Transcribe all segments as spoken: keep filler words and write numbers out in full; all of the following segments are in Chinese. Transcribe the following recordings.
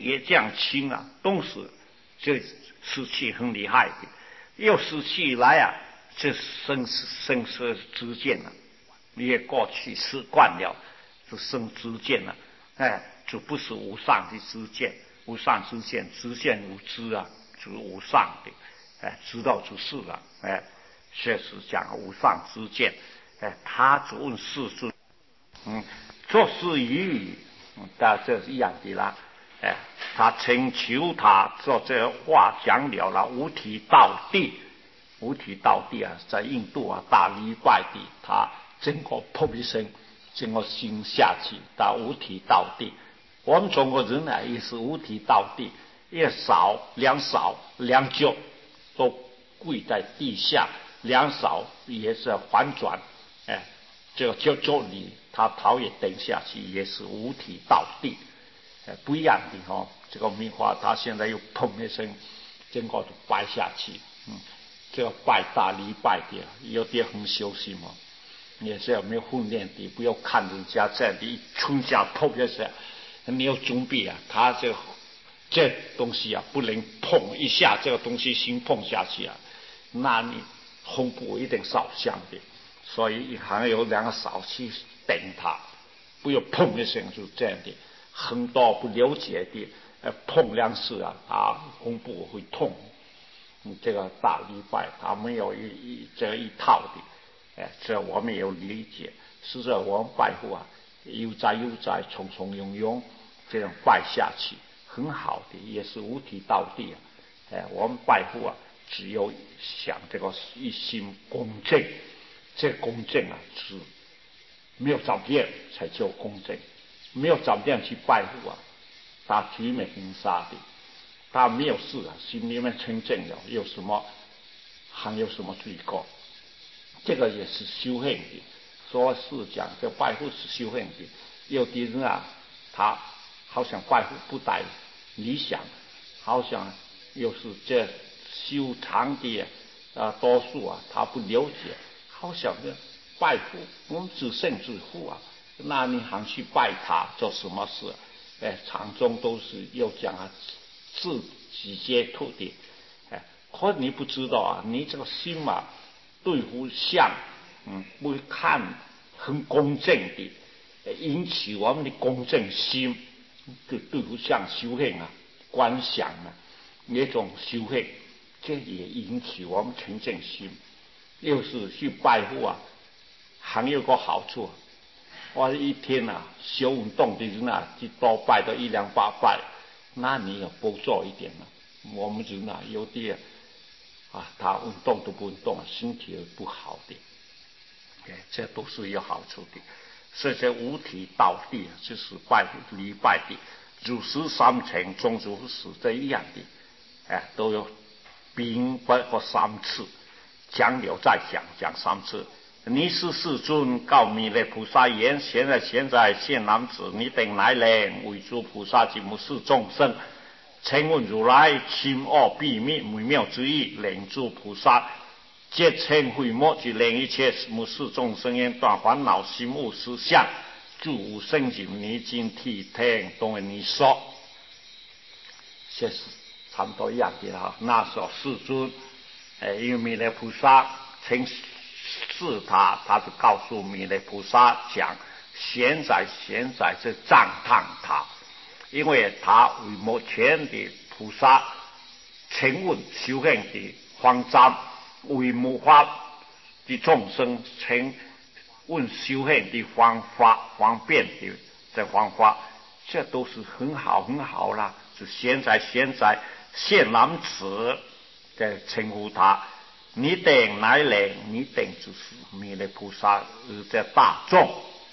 也这样轻啊，东西这湿气很厉害的，又湿气来啊，这生生死之间啊，也过去习惯了，就生之见了，哎，就不是无上的知见，无上知见，知见无知啊，就是无上的，哎，知道就是了，哎，确实讲无上知见，哎，他就问世尊，嗯，做事于语，嗯，但这是一样的啦，哎，他请求他做这话讲了了，五体道地，五体道地啊，在印度啊，大礼拜地，他经过噗一声。经过心下去到五体道地，我们中国人呢也是五体道地，一扫两扫两脚都跪在地下，两扫也是反转，哎，这个脚脚里他头也等下去，也是五体道地，哎，不一样的哦。这个棉花他现在又砰一声，经过就拜下去，嗯，这个拜大礼拜的，有点很休息嘛。也是要没有训练的，不要看人家这样的一冲下头就是，你要准备啊，他这这东西啊不能碰一下，这个东西先碰下去啊，那你胸部一定烧香的，所以还有两个手去等他，不要碰一声就这样的，很多不了解的，呃碰两次啊，啊胸部会痛，嗯，这个大礼拜他没有一一这一套的。哎，这我们有理解，是这我们拜佛啊，悠哉悠哉，从从容容，这样拜下去，很好的，也是五体道地啊。哎，我们拜佛啊，只有想这个一心公正，这公正啊是没有照片才叫公正，没有照片去拜佛啊，他举没行杀的，他没有事啊，心里面清净了，有什么还有什么罪过？这个也是修行的，说是讲这拜佛是修行的。有的人啊，他好像拜佛不带理想，好像又是这修长的啊，多数啊他不了解，好像这拜佛我们自胜自负啊，那你还去拜他做什么事？哎，常中都是要讲啊自己解脱的，哎，可你不知道啊，你这个心嘛。对乎相，嗯，不看很公正的，引起我们的公正心，就对乎相修行啊，观想啊，那种修行，这也引起我们清净心。又是去拜佛啊，还有个好处，我一天啊，修运动的人啊，就多拜到一两百拜，那你要多做一点了。我们人啊，有的。啊，他运动都不运动，身体不好的，哎，这都是有好处的。所以这五体道地就是拜礼拜的，如是三层中如是这一样的，哎，都有并拜过三次，讲了再讲，讲三次。你是世尊，告弥勒菩萨言：现在现在现男子，你等来人为诸菩萨及母是众生。请问如来深奥秘密微妙之意，令诸菩萨皆称慧莫，即令一切母世众生因断烦恼心物思想，诸无生境泥金体听，都为你说，这是差不多一样的哈。那时候世尊，哎，因为弥勒菩萨请示他，他就告诉弥勒菩萨讲：现在现在是赞叹他。因为他为目前的菩萨，请问修行的方丈，为末法的众生，请问修行的方法方便的这方法，这都是很好很好啦。是现在现在现男子在称呼他，你等来来，你等就是弥勒菩萨这大众，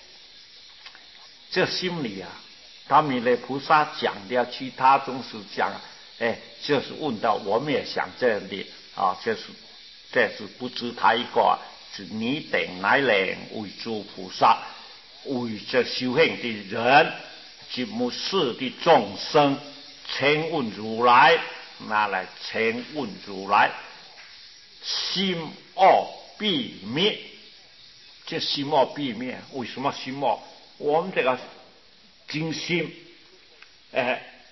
这心里啊。他弥勒菩萨讲的，其他宗师讲，哎，就是问到我们也想这里啊，这是这是不止他一个，是你等来人为诸菩萨，为这修行的人及末世的众生，请问如来，拿来请问如来，心奥秘密，这心奥秘密，为什么心奥？我们这个。精心，哎，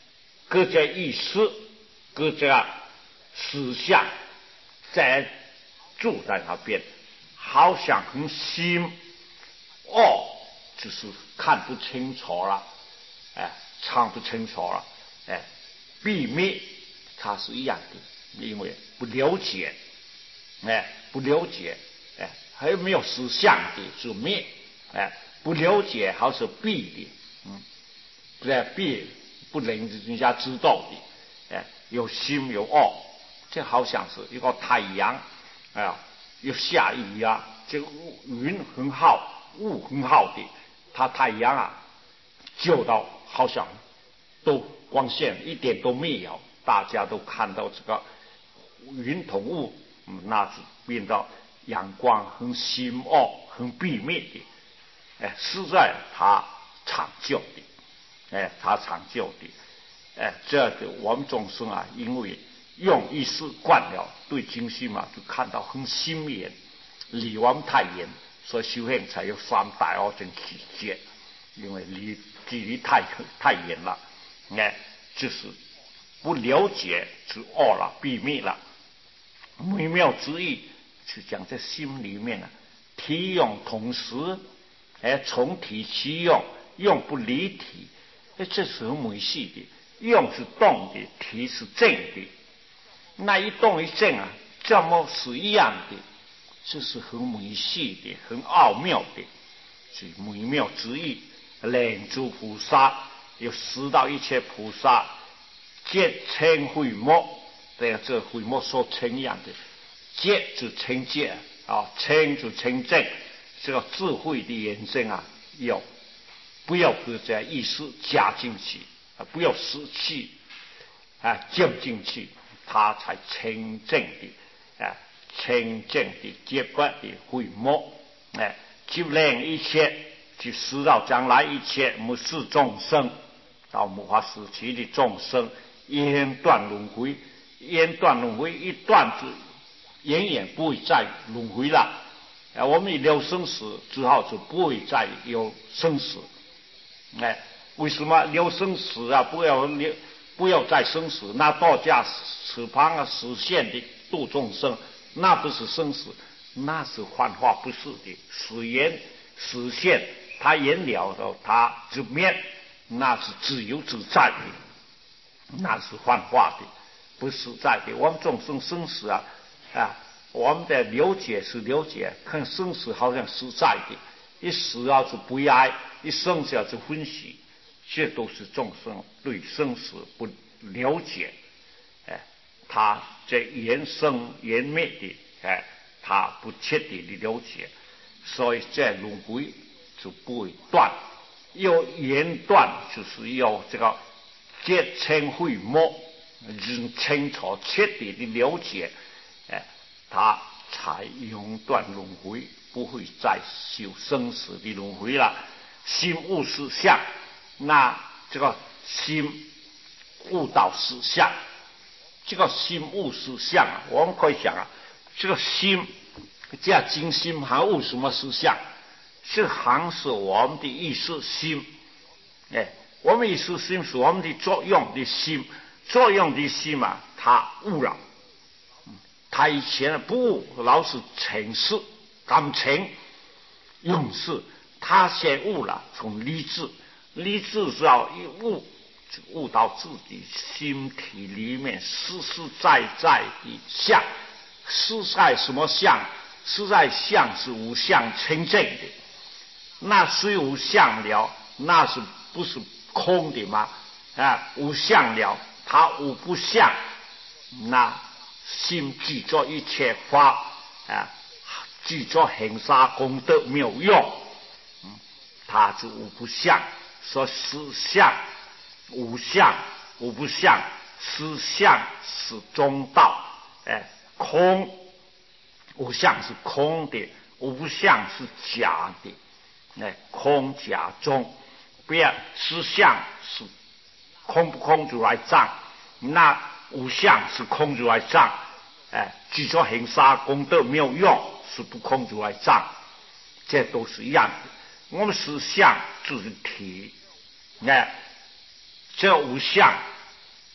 各个意识，各个思想在住在那边，好像很心哦，就是看不清楚了，哎，看不清楚了，哎，秘密它是一样的，因为不了解，哎，不了解，哎，还有没有思想的就灭，哎，不了解还是闭的，嗯，不在闭，不能人家知道的，哎，有心有恶，这好像是一个太阳，哎呀，有下雨啊，这个云很好，雾很好的，它太阳啊，就到好像都光线一点都没有，大家都看到这个云同雾，嗯，那是变到阳光很深奥、很秘密的，哎，实在它长久的，哎，它长久的，哎，这个我们众生啊，因为用意识惯了，对精细嘛，就看到很心远，离我们太远，所以修行才有三大恶正世界，因为离距离太太远了，哎，就是不了解就恶了，秘密了。微妙之意是讲在心里面呢、啊，体用同时，哎，从体起用，用不离体，哎，这是很微细的。用是动的，体是静的，那一动一静啊，这么是一样的，这是很微细的，很奥妙的，是微妙之意。莲珠菩萨有十到一切菩萨，皆称慧目。对啊，这个慧目所称一样的，戒就称戒啊，称就称正，这个智慧的延伸啊，要不要把这意识加进去啊？不要失去啊，进进去，它才称正的啊，称正的结不的慧目，哎，就令一切，就使到将来一切末世众生，到末法时期的众生，烟断轮回。烟断轮回一断就永远不会再轮回了。啊，我们一了生死之后就不会再有生死。哎，为什么了生死啊？不要了，不要再生死？那道家此旁啊实现的度众生，那不是生死，那是幻化，不是的。死言实现，他言了的，他就灭，那是自由自在的，那是幻化的。不实在的，我们众生生死啊啊，我们的了解是了解，看生死好像实在的，一死啊是悲哀，一生下是欢喜，这都是众生对生死不了解，哎，他在言生言灭的，哎，他不彻底的了解，所以在轮回就不会断，要言断就是要这个结称慧目。人清楚彻底的了解，哎，他才永断轮回，不会再修生死的轮回了。心悟实相，那这个心悟到实相，这个心悟实相啊，我们可以想啊，这个心这样精心还悟什么实相？是行是我们的意识心，哎，我们意识心是我们的作用的心。作用的心嘛，他悟了，他以前不悟，老是尘世感情用事，他先悟了，从理智，理智是要一悟，就悟到自己心体里面实实在在的相，实在什么相？实在相是无相清净的，那虽无相了，那是不是空的吗？啊，无相了。他无不相，那心记着一切法啊，记着行杀功德没有用，嗯，他就无不相。说实相无相，无不相，实相是中道，哎，空无相是空的，无不相是假的，哎，空假中，不要实相是。空不空就来障，那无相是空就来障，哎，举着行杀功德没有用，是不空就来障，这都是一样的。我们实相就是体，哎，这无相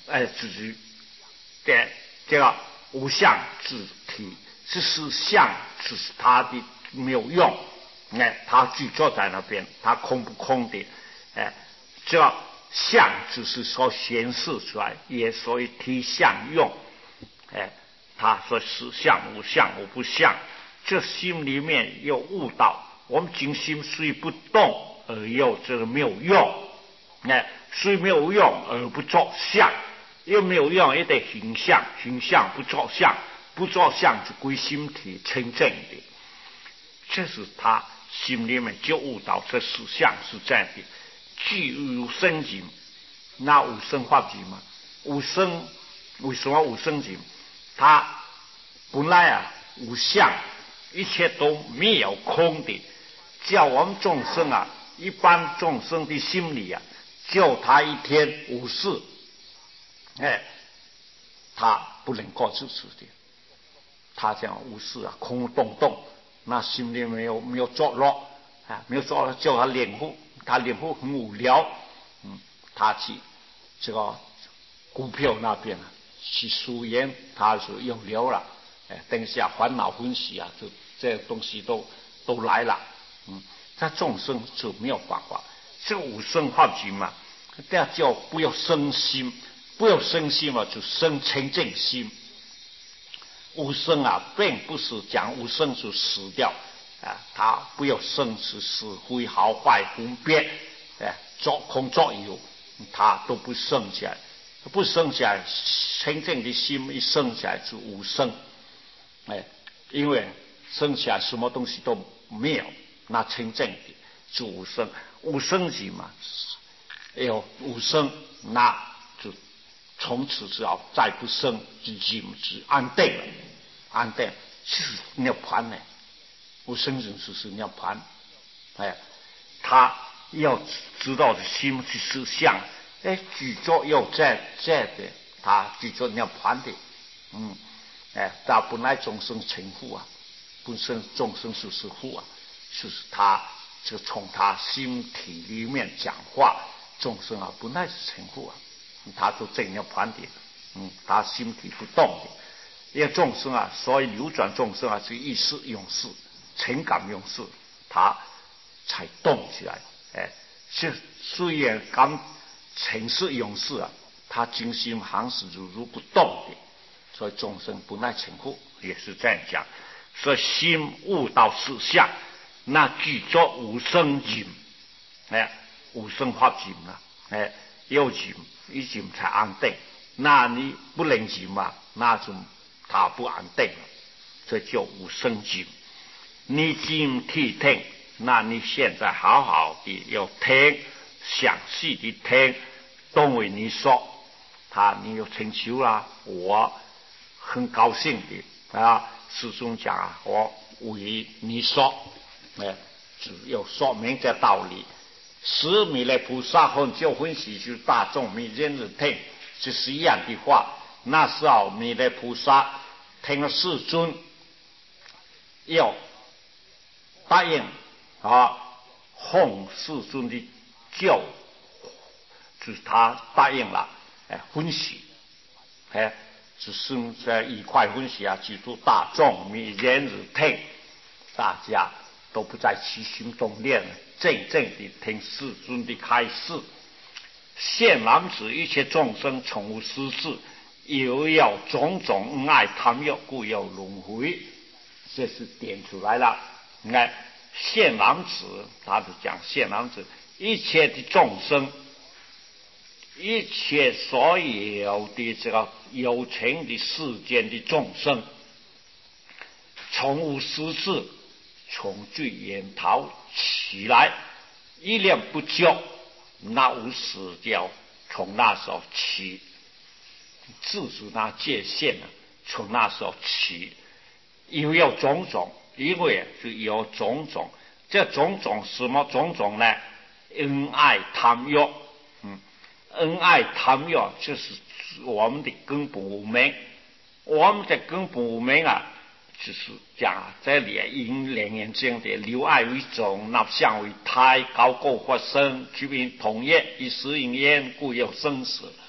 哎，就是的这个无相之体，只是相，只是它的没有用。哎，它居坐在那边，它空不空的？哎，这个相只是说显示出来，也所以体相用。哎，他说是相无相无不相，这心里面有悟道。我们静心虽不动，而又这个没有用。哎，虽没有用而不作相，又没有用也得行相，行相不作相，不作相就归心体清净的。这是他心里面就悟到这实相是这样的。具有生境，那无生法境嘛？无生为什么无生境？它本来啊无相，一切都没有空的。叫我们众生啊，一般众生的心里啊，就他一天无事，哎，他不能够支持的。他讲无事啊，空洞洞，那心里没有没有作乐啊，没有作乐，叫他领悟，他领悟很无聊，嗯，他去这个股票那边啊。去输赢，他就有流了，哎，等下烦恼分析啊，就这东西都都来了，嗯，这众生就没有办法。这个无生法境嘛，这样叫不要生心，不要生心嘛，就生清净心。无生啊，并不是讲无生就死掉啊，他不要生是是非好坏分别，哎，作空作有，他都不生起来。不生起来，清净的心一生起来就无生，哎，因为生起来什么东西都没有，那清净的就无生，无生境嘛，有无生，那就从此之后再不生，就境之安定了，安定是涅槃呢，无生境就是涅槃，哎，他要知道的心是实相。哎，举作又在在的，他举作涅槃的，嗯，哎，他本来众生成父啊，本身众生就是父啊，就是他就从他心体里面讲话，众生啊本来是成父啊，他都正涅槃的，嗯，他心体不动的，因为众生啊，所以流转众生啊是意识用事、情感用事，他才动起来，哎，是虽然刚。情事用事啊，他精心行事如如不动的，所以众生不耐情故，也是这样讲。所以心悟到实相，那具作无生境，哎，无生法境啊，哎，有境一境才安定。那你不能境嘛，那就他不安定了，这叫无生境。你境体听，那你现在好好的要听。详细的听，都为你说，他你有成就啦，我很高兴的啊。师兄讲啊，我为你说，哎，只有说明这道理。十弥勒菩萨和就分析就大众没人人听，就是一样的话。那时候弥勒菩萨听了世尊，要答应啊，奉世尊的。就就是他答应了，哎，分析，哎，只是在一块分析啊，记住大众没人日听，大家都不再起心动念了，真正的听世尊的开示。现男子一切众生从无私智，又有种种恩爱贪欲，故有轮回，这是点出来了。你看现男子，他是讲现男子。一切的众生，一切所有的这个有情的世间的众生，从无私智，从最研讨起来，一念不就，那无死掉，从那时候起，自主那界限啊，从那时候起，又有种种，因为就有种种，这种种什么种种呢？恩爱贪欲，嗯，恩爱贪欲就是我们的根本无明，我们的根本无明啊，就是讲在列因两眼中的留爱为种，纳相为胎，高过发生，居民同业，以时因缘，故有生死。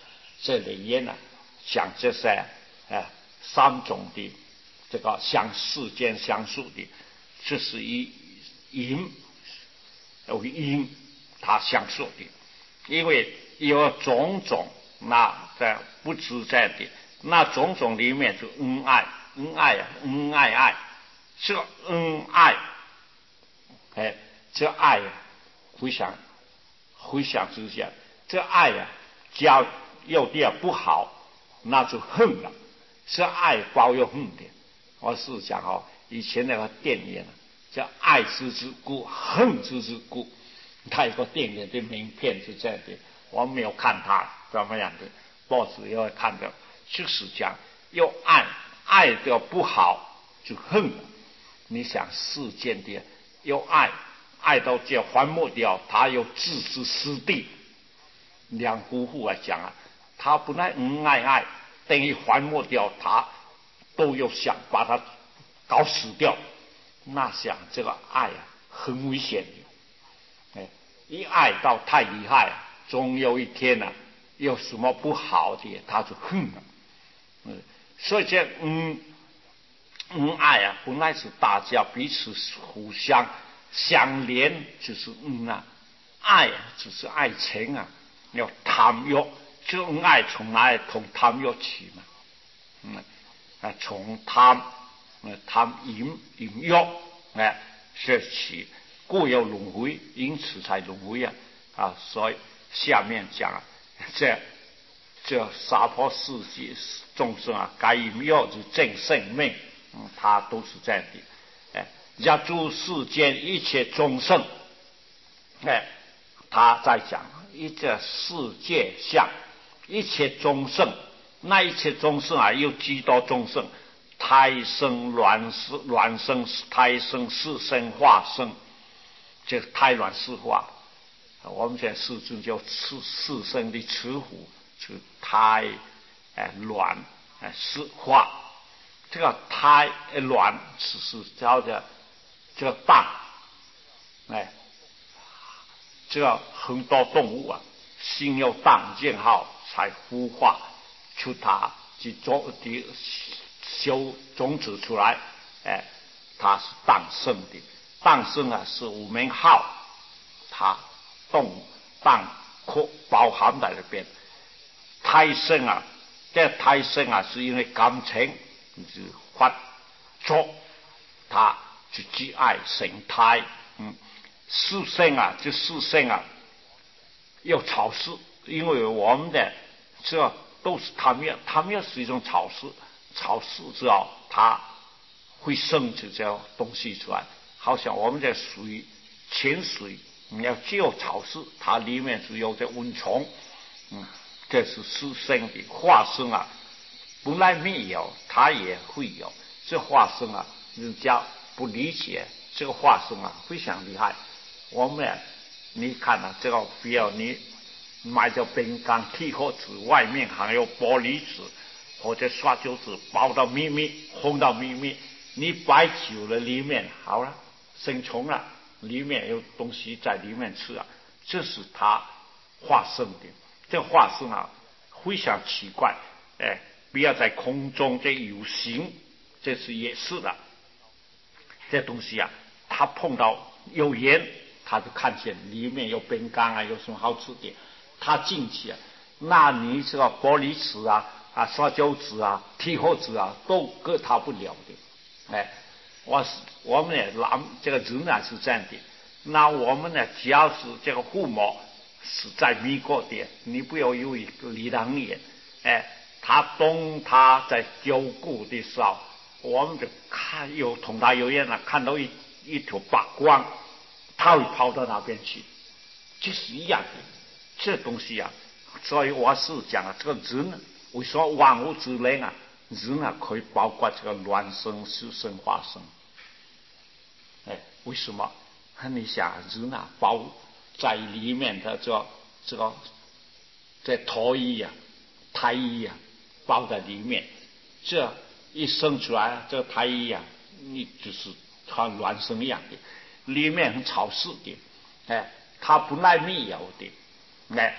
这里面呢讲这些呃三种的这个相世间相属的，这是以因为因它相属的，因为有种种那在不自在的那种种里面就恩爱恩爱啊恩爱爱，这恩爱哎这爱啊回想回想之下，这爱啊假有点不好，那就恨了，是爱包有恨的。我是讲哦，以前那个电影啊叫爱之之故恨之之故，他有个电影的名片是这样的，我没有看他怎么样的，报纸也会看到，就是讲有爱爱的不好就恨了。你想世间的有爱爱到这还没掉，他有置之死地。两夫妇来讲啊，他本来恩爱爱，等于还没掉，他都有想把他搞死掉。那想这个爱啊，很危险的。哎，一爱到太厉害，总有一天呢、啊，有什么不好的，他就恨了。嗯，所以这嗯嗯爱啊，本来是大家彼此互相相连，就是嗯啊，爱啊，只是爱情啊。要贪欲，这种爱从哪里从贪欲起嘛？嗯，啊，从贪，呃，贪淫淫欲，哎，是起，故有轮回，因此才轮回啊！啊，所以下面讲啊，这这娑婆世界众生啊，该淫欲之正生命，嗯，他都是这样的，哎，要诸世间一切众生，哎，他在讲。一个世界相，一切众生，那一切众生啊，有几多众生？胎生、卵生、卵生、胎生、四生、化生，这胎卵四化。我们讲世尊叫四四生的雌虎，就胎、哎卵、哎四化。这个胎、哎卵是是叫的这个蛋，哎。这个很多动物啊，先有蛋建好才孵化出它的种的修种子出来，哎，它是诞生的。诞生啊是无名号，它动蛋壳包含在里边。胎生啊，这胎生啊是因为感情就发作，它就只爱生胎，嗯。四生啊，这四生啊，要草食，因为我们的这都是贪欲，贪欲是一种草食，草食之后它会生出这东西出来，好像我们的水泉水，你要就草食，它里面是有这温虫，嗯，这是四生的化生啊，本来没有，它也会有，这化生啊，人家不理解，这个化生啊非常厉害。我们你看啊，这个比如你买着饼干、铁盒子，外面还有玻璃纸或者刷酒纸包到密密，烘到密密，你摆久了里面好了，生虫了，里面有东西在里面吃啊，这是它化生的。这化生啊非常奇怪，哎，不要在空中这有形，这是也是的。这东西啊，它碰到有盐。他就看见里面有饼干啊，有什么好吃的，他进去啊，那你这个玻璃纸啊、啊刷胶纸啊、铁盒子啊，都割他不了的。哎，我是我们呢，男这个人呢是这样的，那我们呢，只要是这个父母是在美国的，你不要以为离得很远，哎，他懂他在照顾的时候，我们就看有同他有缘了，看到一一条白光。他会跑到那边去，就是一样的。这东西啊，所以我是讲啊，这个人为什么万物之灵啊，人啊可以包括这个卵生、湿生、化生。哎，为什么？你想，人啊包在里面的这这个这头衣呀、啊、胎衣呀、啊，包在里面，这一生出来，这胎衣呀、啊，你就是它卵生一样的。里面很潮湿的，哎，它本来没有的，哎，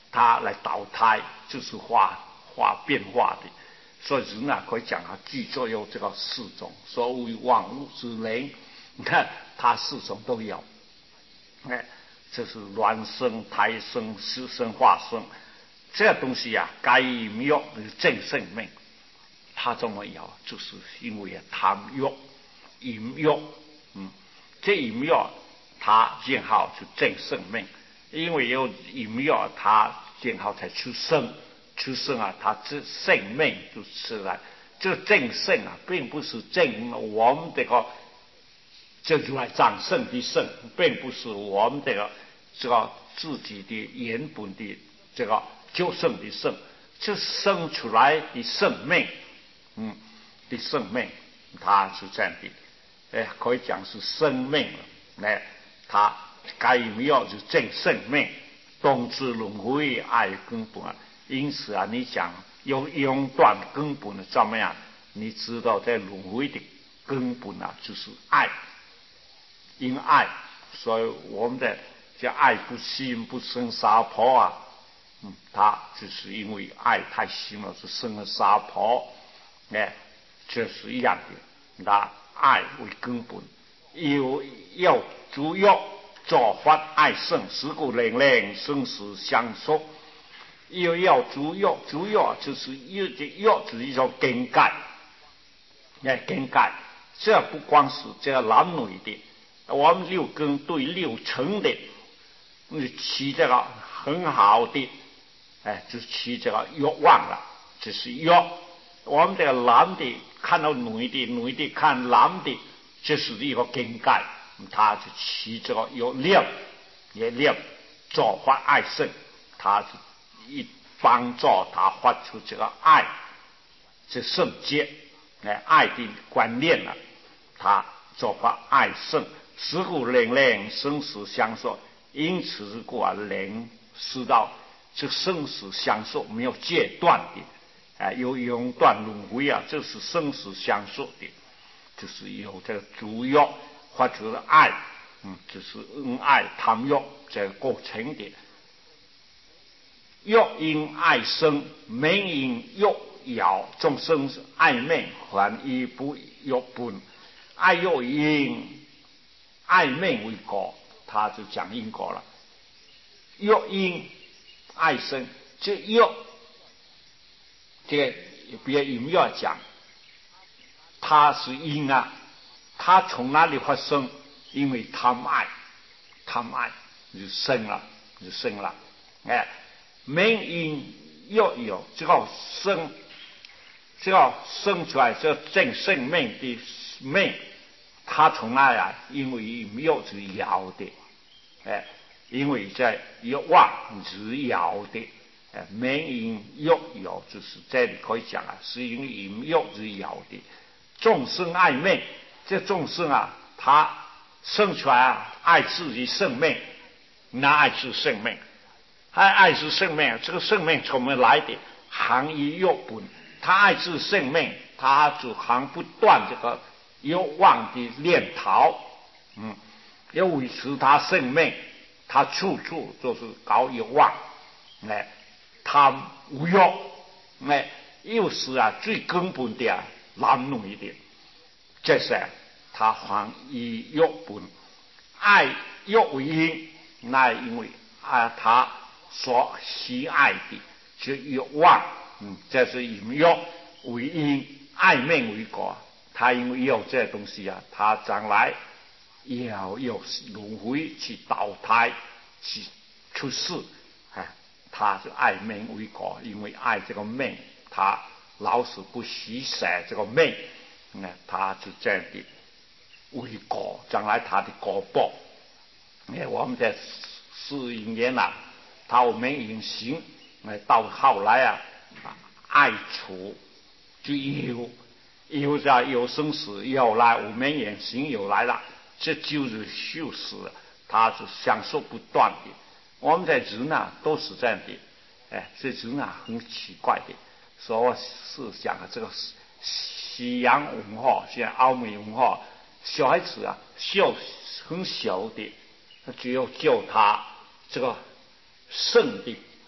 它来导胎，就是化化变化的。所以人啊，可以讲啊，具作有这个四种，所谓万物之灵，你看它四种都有。哎，这是卵生、胎生、湿生、化生，这东西啊，该没有正生命，它怎么有？就是因为贪欲、淫欲，嗯，这淫欲它正好就正生命，因为有淫欲，它正好才出生。出生啊，它这生命就是来，这正生啊，并不是正我们这个这就来长生的生，并不是我们这个这个自己的原本的这个救生的生，这生出来的生命，嗯，的生命，它是这样的，哎，可以讲是生命了，哎，它该没有就正生命，动之轮回爱根本啊。因此啊，你讲有永断根本的怎么样？你知道在轮回的根本啊，就是爱，因爱，所以我们的叫爱不心不生杀婆啊，嗯，它就是因为爱太深了，就生了杀婆，哎，这是一样的。拿爱为根本，有要主要造法爱生，事故零零生死相守。又要主要，主要就是要这要是一种更改，哎，更改，这不光是这个男女的，我们六根对六尘的，起这个很好的，哎，就起这个欲望了，这是欲。我们这个男的看到女的，女的看男的，这是一个更改，他就起这个有念，也念，造化爱生，他是。一帮助他发出这个爱，这圣洁，哎，爱的观念了、啊，他做法爱圣，事故人人生死相守，因此故啊，人知道这生死相守没有戒断的，哎，有永断轮回啊，这是生死相守的，就是有这个主要发出的爱，嗯，就是恩爱贪欲这个过程的。欲因爱生，命因欲摇，众生爱命，还以不欲本。爱欲因爱命为果，他就讲因果了。欲因爱生，这欲，这个别有没有讲？它是因啊，它从哪里发生？因为贪爱，贪爱就生了，就生了，哎。命因欲有，这个生，这个生出来这正生命的命，它从哪来？因为欲是摇的，哎，因为在欲望是摇的，哎，命因欲有，就是这里可以讲啊，是因为欲是摇的。众生爱命，这众生啊，他生出来啊，爱自己生命，那爱自生命。爱爱是生命，这个生命从哪来的？行于欲本，他爱是生命，他就行不断这个欲望的念头，嗯，要维持他生命，他处处都是搞欲望，哎，他无欲，哎，又是啊最根本的啊男女的，这是他行于欲本，爱欲为因，那因为啊他。所喜爱的就欲望，嗯，这是以欲为因，爱命为果。他因为有这东西啊，他将来要有轮回去倒胎去出世，哎，他是爱命为果，因为爱这个命，他老是不惜舍这个命，嗯，他就这样的为果，将来他的果报。哎，我们在四因缘啊。他没隐形，到后来啊，爱处就有有着有生死有来，我们隐形有来了，这就是修死，他是享受不断的。我们在人啊都是这样的，哎，这人啊很奇怪的，所以是讲啊这个西洋文化，像欧美文化，小孩子啊小很小的，只有教他这个圣的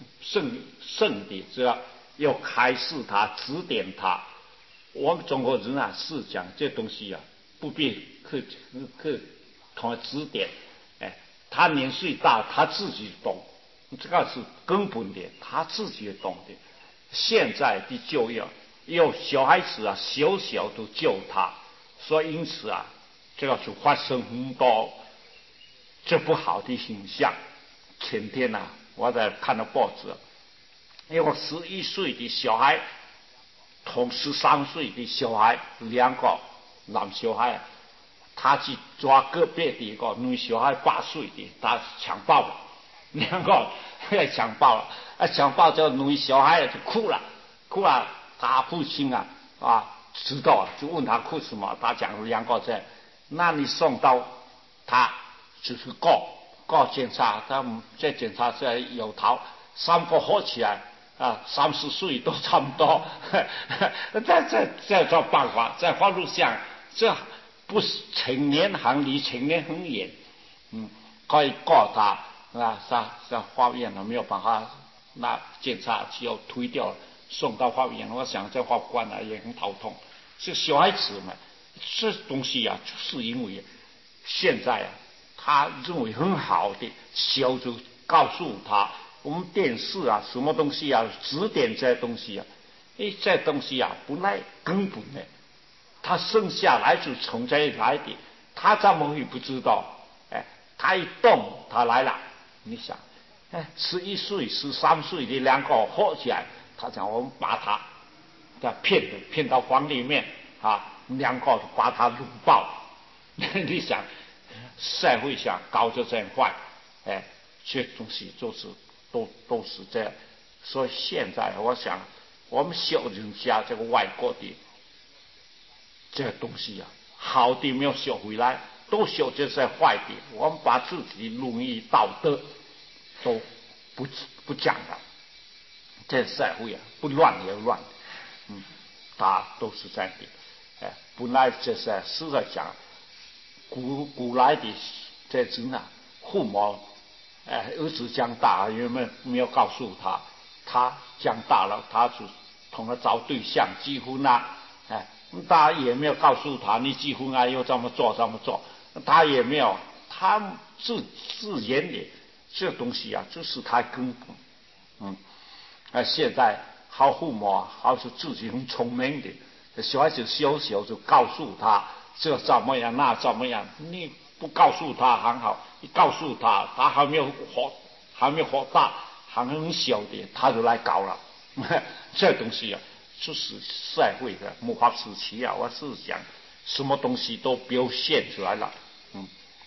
圣圣的这样要开示他、指点他。我们中国人啊是讲这东西啊，不必去去同他指点。哎，他年岁大，他自己懂，这个是根本的，他自己也懂的。现在的教育有小孩子啊，小小都教他，所以因此啊，这个就发生很多这不好的现象。前天啊，我在看到报纸，有个十一岁的小孩同十三岁的小孩两个男小孩，他去抓隔壁的一个女小孩八岁的，他强暴了，两个要强暴了，啊强暴这个女小孩就哭了，哭了，他父亲啊啊知道就问他哭什么，他讲两个在，那你送到他就是告告检察，他们在检察在有逃，三个合起来。啊，三十岁都差不多，再再再找办法，在法律上，这不是成年还离成年很远，嗯，可以告他啊，在在法院了没有办法，那检察只有推掉，送到法院。我想这法官啊也很头痛。这小孩子嘛，这东西啊，就是因为现在啊，他认为很好的，小就告诉他。我们电视啊，什么东西啊，指点这些东西啊，哎，这东西啊，本来根本的，他生下来就从这里来的，他怎么会不知道？哎，他一动，他来了。你想，哎，十一岁、十三岁的两个合起来，他讲我们把他，他骗的骗到房里面啊，两个把他掳抱。你想，社会上搞得这样坏，哎，这东西就是。都都是这样，所以现在我想，我们小人家这个外国的这个东西啊，好的没有学回来，都学这些坏的，我们把自己伦理道德都不不讲了，这社会啊不乱也乱，嗯，他都是这样的，哎，本来这些是在讲古古来的这人啊，父母。哎，儿子长大了，有没有没有告诉他？他长大了，他就同他找对象结婚啊，哎，他也没有告诉他，你结婚啊要这么做这么做，他也没有，他自自然的这东西啊，就是他根本，嗯，啊，现在好父母好是自己很聪明的，小孩子小小就告诉他这怎么样那怎么样，你不告诉他很好。你告诉他，他还没有活，还没有活大，还很小的，他就来搞了。这东西啊，就是社会的末法时期啊，我是讲什么东西都表现出来了。嗯，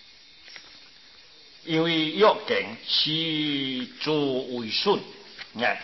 因为要给其主为顺，哎，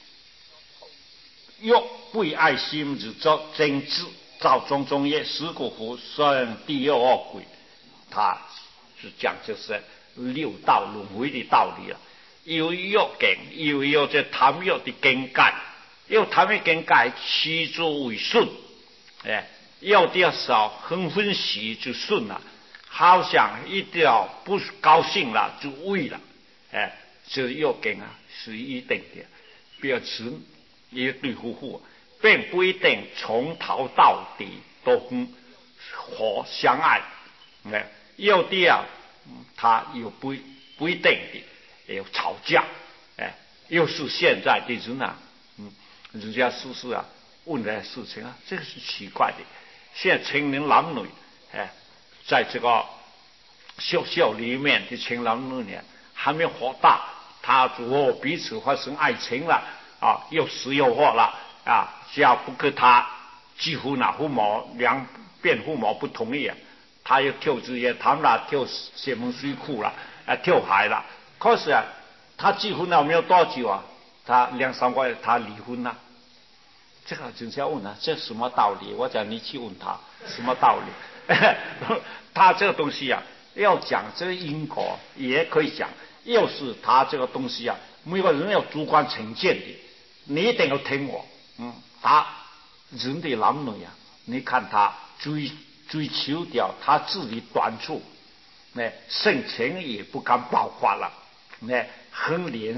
若为爱心之作政治，造种种业，十国乎生第二恶鬼，他。是讲就是六道轮回的道理了，有欲境，有有这贪欲的境界，有贪欲境界，其主为顺，哎，有点少很欢喜就顺了，好像一定要不高兴了就畏了，哎，这欲境啊是一定的，表示也对夫妇，并不一定从头到底都很和相爱，哎。有的啊，他又不不一定的，有吵架，哎，又是现在的人啊，嗯，人家事事啊问的事情啊，这个是奇怪的。现在青年男女，哎，在这个学校里面的青年男女还没活大，他就彼此发生爱情了啊，又死又活了啊，只要不跟他几乎哪父母两边父母不同意啊。他又跳职业堂了，跳邪门水库了，啊，跳海了。可是啊，他结婚了没有多久啊，他两三个月他离婚了。这个人家问啊，这什么道理？我讲你去问他什么道理？他这个东西啊，要讲这个因果也可以讲，要是他这个东西啊，每个人有主观成见的，你一定要听我。嗯，他人的男女啊，你看他追。追求掉他自己短处，那性情也不敢爆发了，那很怜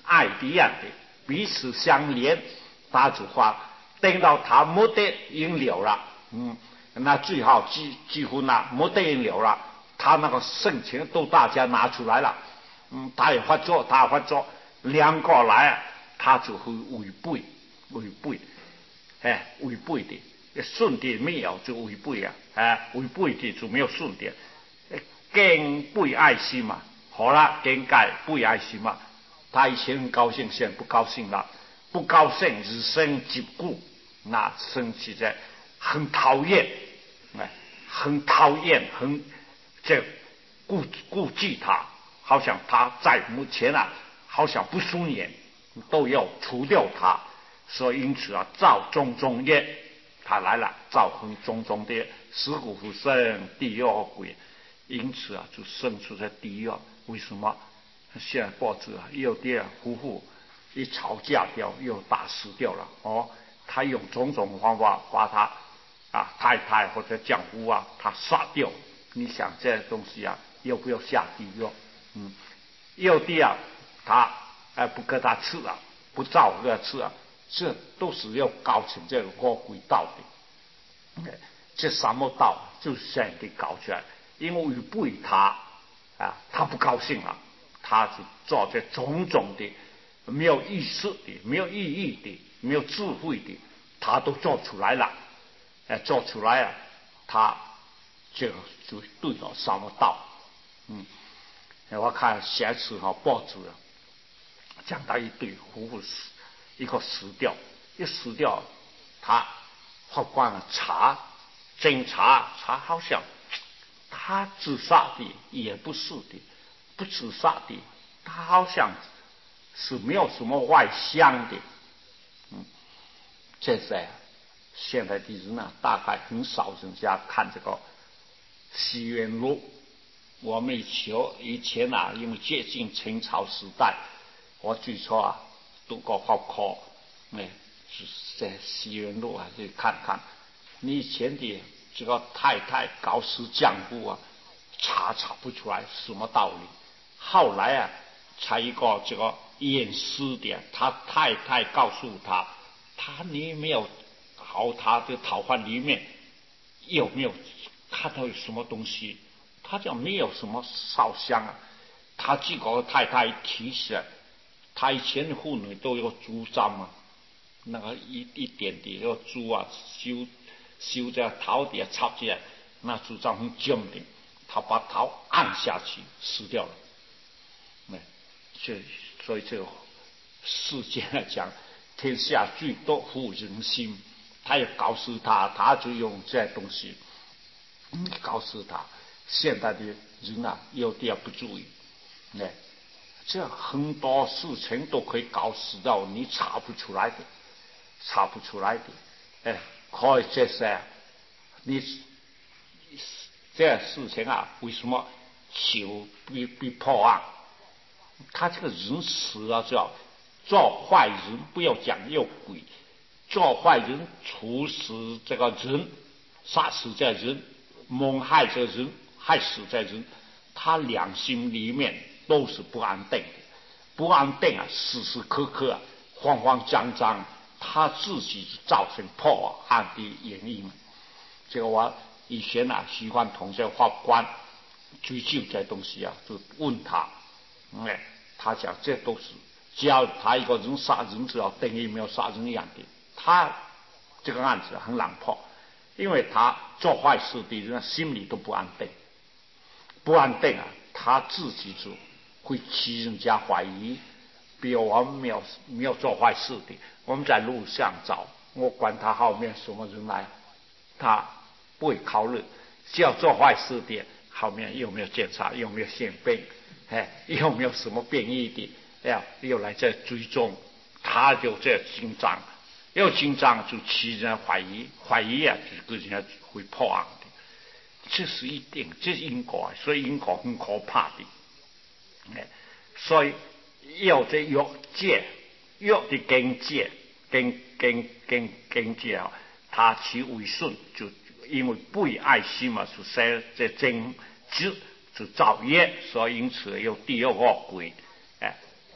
爱一样的，彼此相连，他就话等到他没得引流了，嗯，那最好几几乎呢没得引流了，他那个盛情都大家拿出来了，嗯，他也发作，他也发作，两个来，他就会违背，违背，哎，违背的。顺的没有就违背啊，哎，违背的就没有顺的，更不爱惜嘛，好了，更改不爱惜嘛。他以前很高兴，现在不高兴了，不高兴日生即故，那生气在很讨厌，哎，很讨厌，很这顾顾忌他，好像他在目前啊，好像不顺眼，都要除掉他，所以因此啊，造种种业。他来了，造成种种的死骨复生、地狱恶鬼，因此啊，就生出在地狱。为什么？现在报纸啊，有的夫妇一吵架掉，又打死掉了。哦，他用种种方法把他啊太太或者丈夫啊，他杀掉。你想这东西啊，要不要下地狱？嗯，有的啊，他哎不给他吃了，不照给他吃了。这都是要搞成这个恶鬼道的，这什么道就是这样的搞出来，因为违背他啊，他不高兴了，他是做这种种的没有意识的、没有意义的、没有智慧的，他都做出来了，哎，做出来啊，他这个就对了什么道？嗯，我看下次哈报纸啊，讲到一对夫妇死。一个死掉，一死掉，他法官啊查，侦查查，好像他自杀的也不是的，不自杀的，他好像是没有什么外伤的，嗯，这在现在的人呢，大概很少人家看这个《西元录》，我们以前以前啊，因为接近清朝时代，我据说啊。读过法科，哎，就是在西元路啊去看看。你以前的这个太太搞死丈夫啊，查查不出来什么道理。后来啊，才一个这个验尸的，他太太告诉他，他你没有好他的桃花里面有没有看到有什么东西？他讲没有什么烧香啊。他这个太太提起来。他以前的妇女都有竹簪嘛，那个一一点点要竹啊，修修在头底下插起来，那竹簪很尖的，他把头按下去死掉了。哎，这所以这个世界来讲，天下最多妇人心，他也告诉他，他就用这东西，嗯，告诉他，现在的人啊，有点不注意，哎。这很多事情都可以搞死到你查不出来的，查不出来的，哎，可以这些，你这事情啊，为什么求被被破案？他这个人死了之后，做坏人不要讲有鬼，做坏人处死这个人，杀死这人，谋害这人，害死这人，他良心里面。都是不安定的，不安定啊，时时刻刻啊，慌慌张张，他自己造成破案的原因。这个我以前啊，喜欢同这法官追究这东西啊，就问他，哎，他讲这都是，只要他一个人杀人，只要等于没有杀人一样的，他这个案子很难破，因为他做坏事的人心里都不安定，不安定啊，他自己就。会起人家怀疑，比如我们没有没有做坏事的，我们在路上找，我管他后面什么人来，他不会考虑，只要做坏事的，后面有没有检查，有没有宪兵，哎，有没有什么变异的，哎，又来这追踪，他就这紧张，要紧张就起人家怀疑，怀疑啊，就人家会破案的，这是一定，这是因果，所以因果很可怕的。所以要这药戒，药的根戒，根根根根戒啊，他其为顺，就因为不爱惜嘛，是生这真知就造业，所以因此有第二个鬼，哎，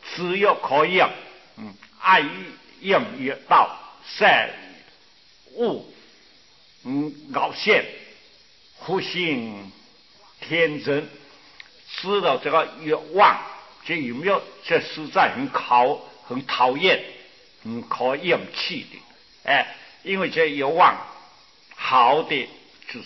只有可用，嗯，爱用于道，善恶，嗯，搞现，忽性天真，知道这个欲望，这有没有？这实在很考很讨厌，很可厌弃的，哎，因为这欲望好的就是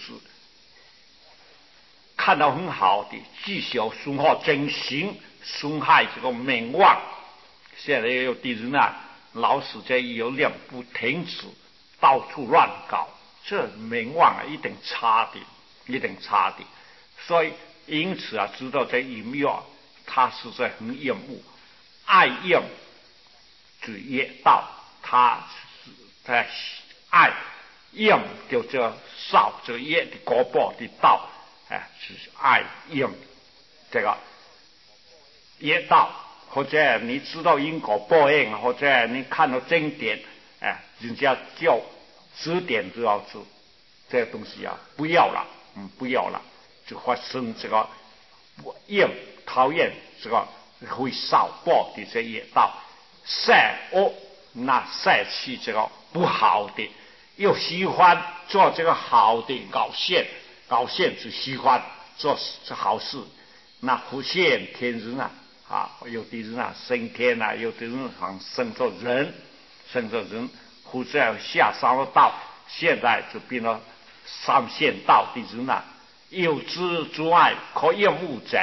看到很好的，继续损害真心，损害这个名望。现在有的人啊，老是在有量不停止，到处乱搞，这名望啊一定差的，一定差的。所以因此啊，知道这淫欲啊，他实在很厌恶，爱用就业道，他是在爱用就这少这业的果报的道。哎，是爱用这个业道，或者你知道因果报应，或者你看到经典，哎，人家叫指点就要知这个东西啊，不要了，嗯，不要了，就发生这个厌讨厌这个会少报的这业道，善恶那善气这个不好的，又喜欢做这个好的搞现。搞现只喜欢做这好事，那忽现天人啊，啊，有的人啊升天啊，有的人好升做人，升做人，忽然下三了道，现在就变了上线道的人啊，有知诸爱可厌恶者，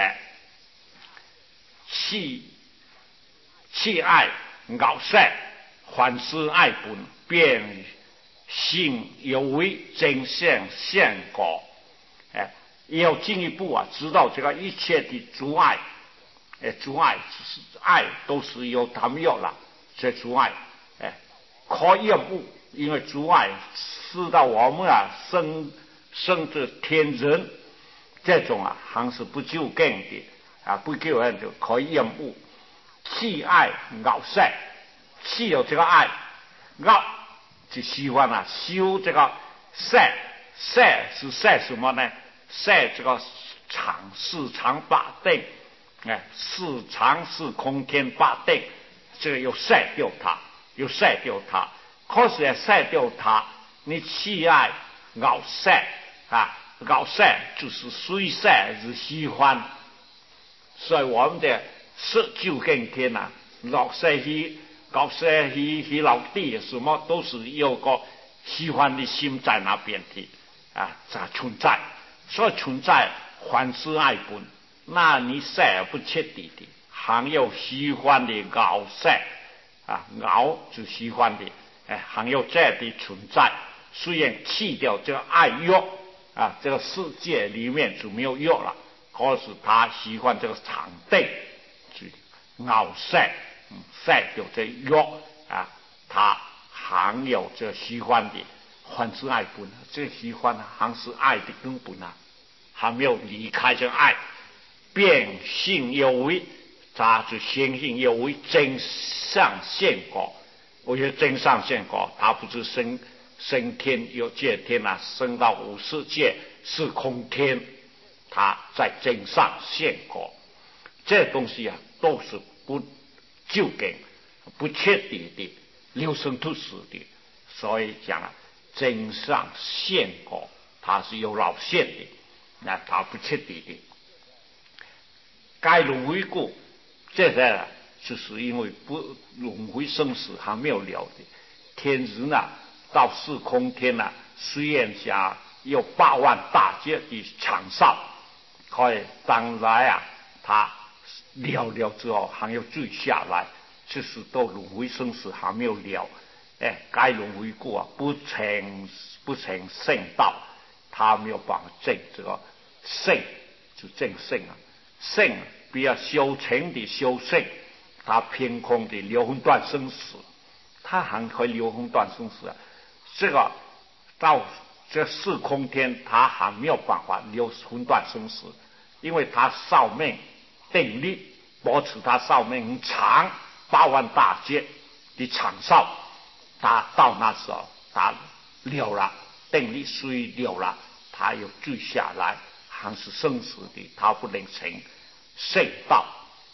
弃弃爱咬善，反思爱本，便性有为真相现果。哎，要进一步啊，知道这个一切的阻碍，哎，阻碍是爱都是由他们有了，这阻碍，哎，可厌恶，因为阻碍使到我们啊生生至天人，这种啊还是不究竟的啊，不究竟的可厌恶，弃爱咬善，弃有这个爱，咬就喜欢啊修这个善。善是善什么呢？善这个常四常八定，哎，四常是空天八定，这个又善掉它，又善掉它。可是要善掉它，你弃爱咬善啊，咬善就是虽善是喜欢，所以我们的十九根天呐，老善去搞善去去老弟，什么都是有个喜欢的心在那边的。啊，它存在，所以存在凡是爱本，那你善不彻底的，还有喜欢的熬善啊，熬就喜欢的，哎，还有这样的存在。虽然弃掉这个爱欲啊，这个世界里面就没有欲了，可是他喜欢这个场地，就熬善，嗯，善掉这欲啊，他还有这喜欢的。还是爱本，这个喜欢啊，还是爱的根本啊，还没有离开这个爱，变性有为，他就心性有为真上现果。我觉得真上现果，他不是升升天有界天啊，升到五世界是空天，他在真上现果。这东西啊，都是不究竟、不彻底的，流生突死的，所以讲了。真上现果，它是有老现的，那它不彻底的。该轮回故，这个就是因为不轮回生死还没有了的。天人啊，到四空天啊，虽然下有八万大劫的长寿，可以当来啊，他了了之后还要坠下来，这是到轮回生死还没有了。哎，该轮回故啊，不成不成圣道，他没有办法证这个圣，就证圣啊。圣比较修成的修圣，他凭空的流魂断生死，他还可以流魂断生死啊。这个到这四空天，他还没有办法流魂断生死，因为他寿命定力保持他寿命很长，八万大劫的长寿。他到那时候，他了了，定力虽了了，他又坠下来，还是生死的，他不能成圣道。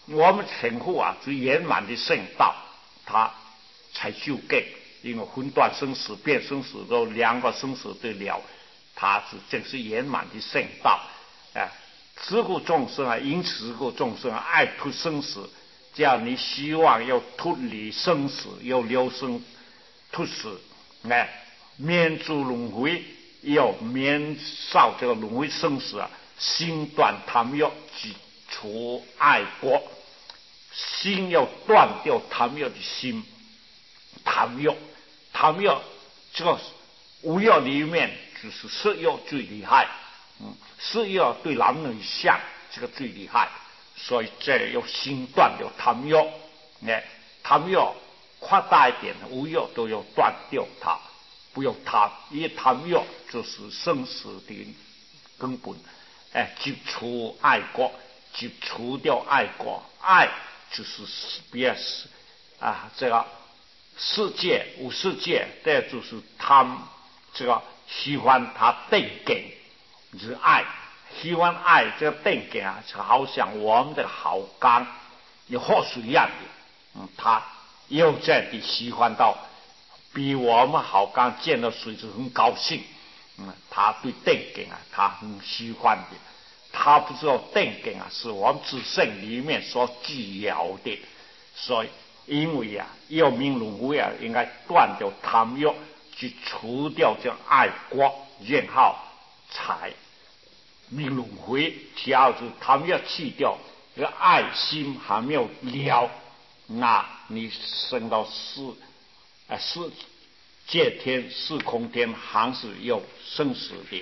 我们称呼啊，是圆满的圣道，他才修根。因为分段生死、变生死都两个生死对了，他是正是圆满的圣道。哎，自古众生啊，因此自古众生啊，爱脱生死，这样你希望要脱离生死，要留生脱死，哎，免诸轮回，要免受这个轮回生死啊，心断贪欲，即除爱国。心要断掉贪欲的心，贪欲，贪欲这个五欲里面就是色欲最厉害，嗯，色欲对男女相这个最厉害，所以这要心断掉贪欲，哎，贪欲扩大一点，五欲都要断掉它，不要贪，因为贪欲就是生死的根本，哎，就除爱国，就除掉爱国，爱就是别是啊，这个世界无世界，这就是贪，这个喜欢他定根，就是爱，喜欢爱这个定根啊，就好像我们的好感有河水一样的，嗯，他又在的喜欢到比我们好感见到水就很高兴，嗯，他对定根啊，他很喜欢的。他不知道定根啊，是我们自身里面所具有的，所以因为啊，要明轮回啊，应该断掉贪欲，去除掉这爱国怨好，才明轮回。只要是贪欲去掉，这个爱心还没有了，那你升到四啊四界天、四空天，还是有生死的。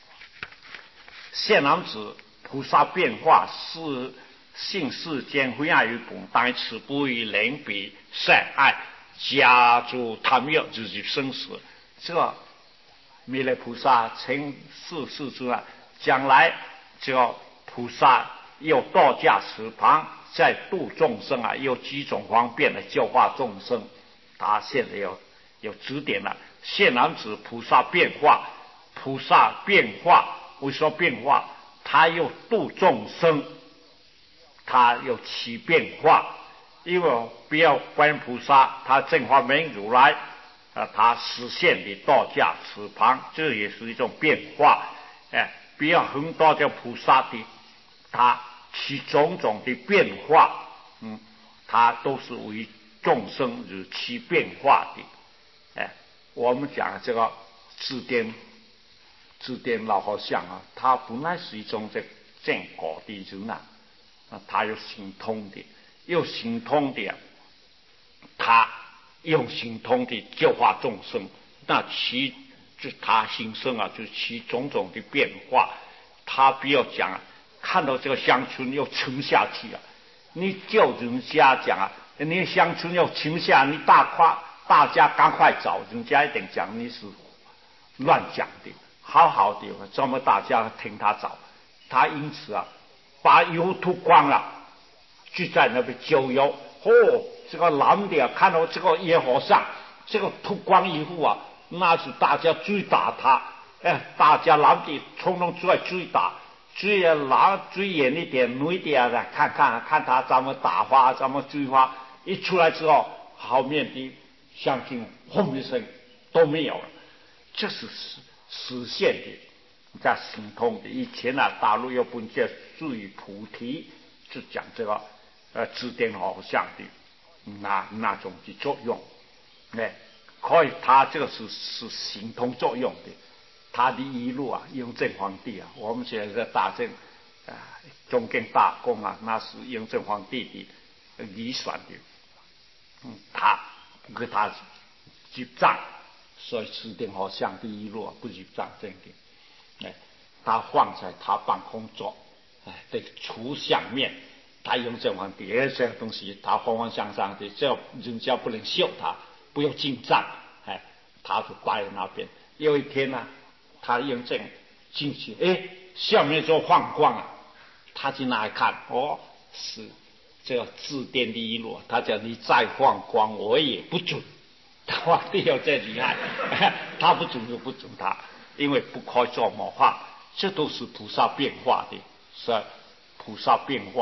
现男子菩萨变化是性世间非爱与本，但此不以人比善爱，加诸贪欲就是生死。这个弥勒菩萨成世世尊啊，将来这个菩萨有道驾慈旁，在度众生啊，有几种方便的教化众生。他现在有有指点了，现男子菩萨变化，菩萨变化。为什么变化？他又度众生，他又起变化。因为不要观音菩萨，他正法明如来，啊，他实现的道驾慈旁，这也是一种变化。哎，不要很多的菩萨的，他起种种的变化，嗯，他都是为众生而起变化的。哎，我们讲这个自颠。自颠老和尚啊，他本来是一种这正果的人啊，啊，他有行通的，有行通的，他用行通的教化众生，那其就他心生啊，就是其种种的变化。他不要讲啊，看到这个乡村要沉下去啊，你叫人家讲啊，你乡村要沉下，你大夸大家赶快走，人家一定讲你是乱讲的。好好的，这么大家听他找，他因此啊，把油吐光了，就在那边郊游。哦，这个男的啊，看到这个野和尚，这个吐光以后啊，那是大家追打他，哎，大家男的冲动出来追打，追啊拿追远一点，女的啊看看看他怎么打发，怎么追发，一出来之后，后面的乡亲轰一声都没有了，这是实现的，在行通的。以前啊，大陆有本叫《注意菩提》，就讲这个呃指点好像的那那种的作用，哎，可以，他这个是是行通作用的。他的一路啊，雍正皇帝啊，我们现在在大正啊，中根大功啊，那是雍正皇帝的遗传的，嗯，他不给他记账。所以指点好像第一路不是长正的，哎，他放在他办公桌，哎的厨相面，他用这皇帝这些东西，他方方向向的，只要人家不能笑他，不用进账，哎，他就摆在那边。有一天呢、啊，他用这进去，哎，下面就放光了，他进来看，哦，是这个指点第一路，他讲你再放光，我也不准。皇帝要再厉害，他不准就不准他，因为不可以做模仿，这都是菩萨变化的，是菩萨变化。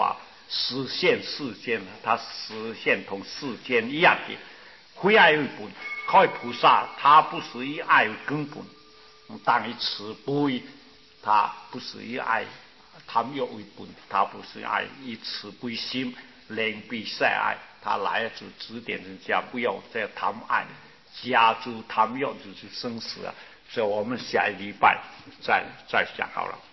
实现世间，他实现同世间一样的，非爱为本。开菩萨，他不是以爱为根本，当以慈悲，他不是以爱贪欲为本，他不是爱以慈悲心怜悯塞爱，他来就指点人家不要再贪爱，加诸贪欲就是生死啊。所以我们下一礼拜再再讲好了。